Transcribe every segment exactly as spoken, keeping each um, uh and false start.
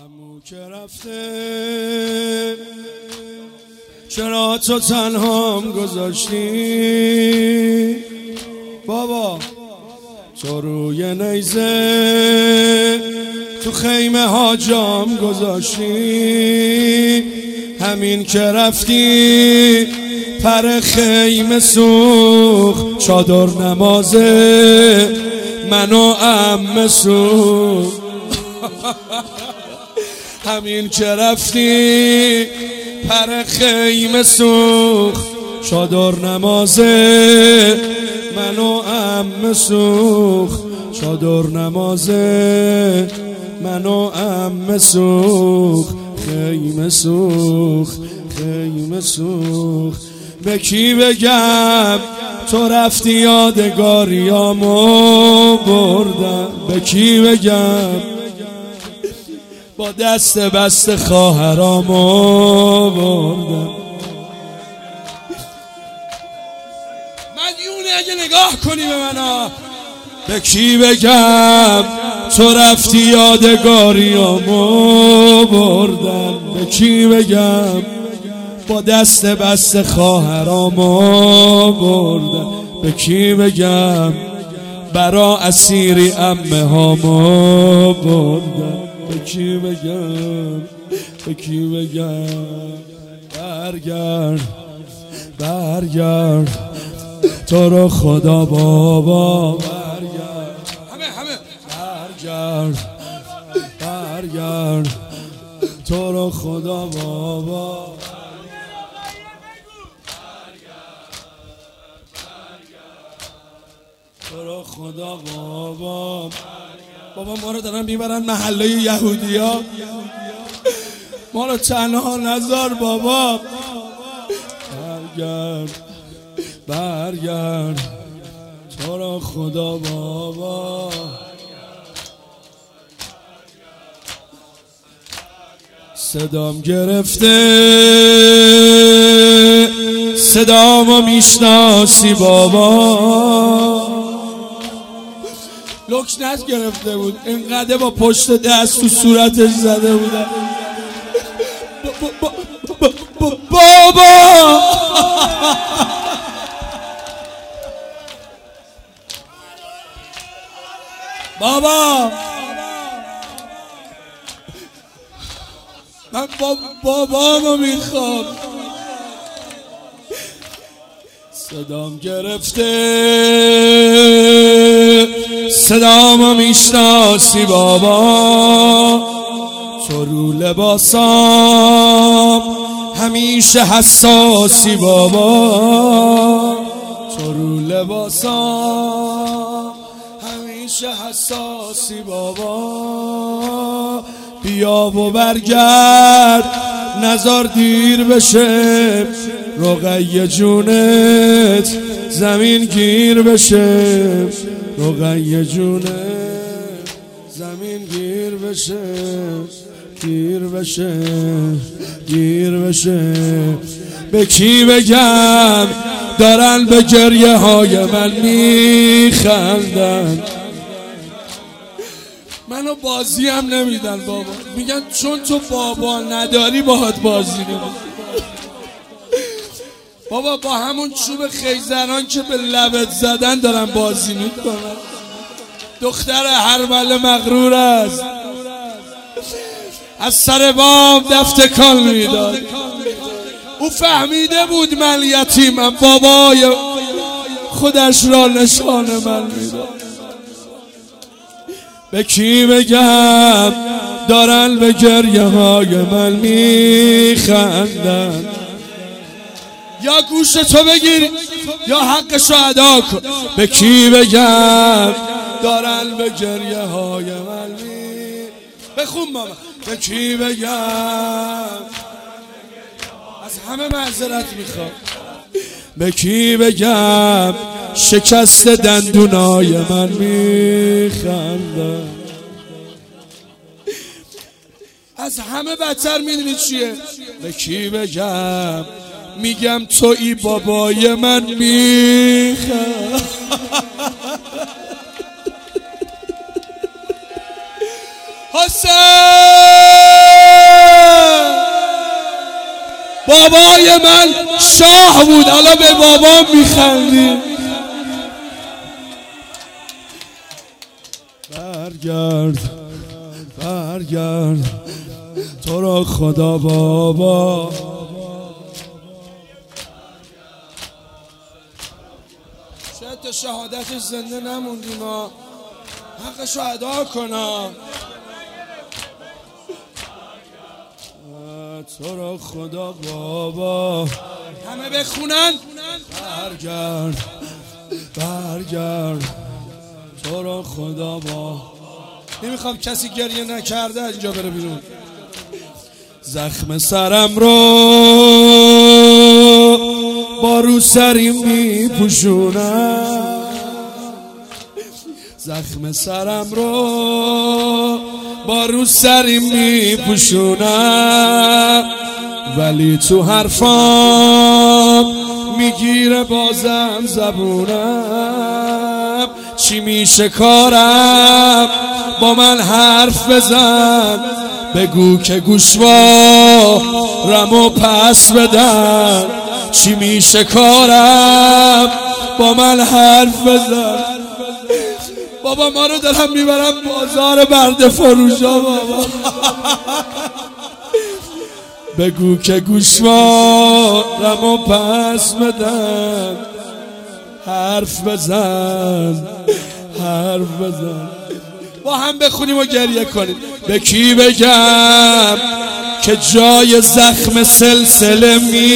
عمو که رفته چرا تو تنهام گذاشتی بابا؟ تو روی نیزه تو خیمه ها جام گذاشتی، همین که رفتی پر خیمه سوخت، چادر نمازه منو عمه سوخت. همین که رفتی پر خیمه سوخت، چادر نمازه منو عمه سوخت، چادر نمازه منو عمه سوخت، خیمه سوخت خیمه سوخت. به کی بگم تو رفتی یادگاریامو بردم؟ به کی بگم با دست بست خواهرامو بردم؟ مدیونه اگه نگاه کنی به منا. به کی بگم تو رفتی یادگاریامو بردم؟ به کی بگم با دست بست خواهرامو بردم؟ به کی بگم برا اسیری عمه هامو بردم؟ به کی بگم به کی بگم برگرد برگرد تو رو خدا بابا، برگرد همه همه برگرد برگرد تو رو خدا بابا. تو رو خدا بابا. بابا ما رو دارن میبرن محله یهودی ها، ما رو تنها نذار بابا. برگرد برگرد تو رو خدا بابا. صدام گرفته صدامو میشناسی بابا؟ لکنت گرفته بود اینقدر با پشت دست تو صورتش زده بودن. بابا بابا من بابامو میخوام. صدام گرفته صدامو میشناسی بابا؟ تو رو لباسام همیشه حساسی بابا، تو رو لباسام همیشه حساسی بابا. بیا و برگرد نزار دیر بشه، رقیه جونت زمین گیر بشه، رقیه جونت زمین گیر بشه، گیر بشه گیر بشه. به کی بگم دارن به گریه های من میخندن؟ منو بازی هم نمیدن بابا، میگن چون تو بابا نداری باهات بازی نمیدن. بابا با همون چوب خیزران که به لبت زدن دارن بازی میکنن. دختر هرمله مغرور است، از سر بام دفت کال میداد. او فهمیده بود من یتیمم، بابای خودش را نشان من میداد. به کی بگم دارن به گریه های من میخندن؟ یا گوش تو بگیر یا حقشو ادا کن. به کی بگم دارن به گریه های من می بخون بابا. به کی بگم از همه معذرت میخوام. به کی بگم شکست دندونای من میخندن؟ از همه بدتر میدونی چیه؟ به کی بگم میگم تویی بابای من میخند. حسین بابای من شاه بود، حالا به بابام میخندی. برگرد برگرد تو را خدا بابا. شاید تا شهادتش زنده نموندیم، ما حقش رو ادا کنم. تو را خدا بابا، همه بخونن. برگرد برگرد تو را خدا بابا. نمیخوام کسی گریه نکرده اینجا بره بیرون. زخم سرم رو با رو سری میپوشونم، زخم سرم رو با رو سری میپوشونم، ولی تو حرفام میگیره بازم زبونم. چی میشه کارم با من حرف بزن، بگو که گوشوارمو پس بدن. چی میشه کارم با من حرف بزن. بابا ما رو دارم میبرم بازار برده فروشا بابا. بگو که گوشوارمو پس بدن، حرف بزن حرف بزن. با هم بخونیم و گریه کنیم. به کی بگم که جای زخم سلسله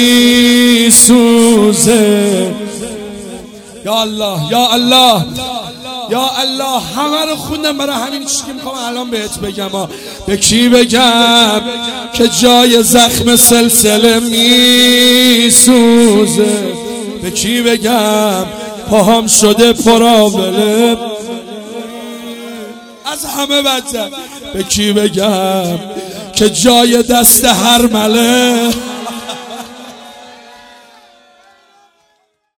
میسوزه؟ یا الله یا الله یا الله. همه رو خوندم برای همین چیزی که میخوام الان بهت بگم. به کی بگم که جای زخم سلسله میسوزه؟ به کی بگم پاهم شده پراوله از همه بدتر؟ به کی بگم که جای دست هر مله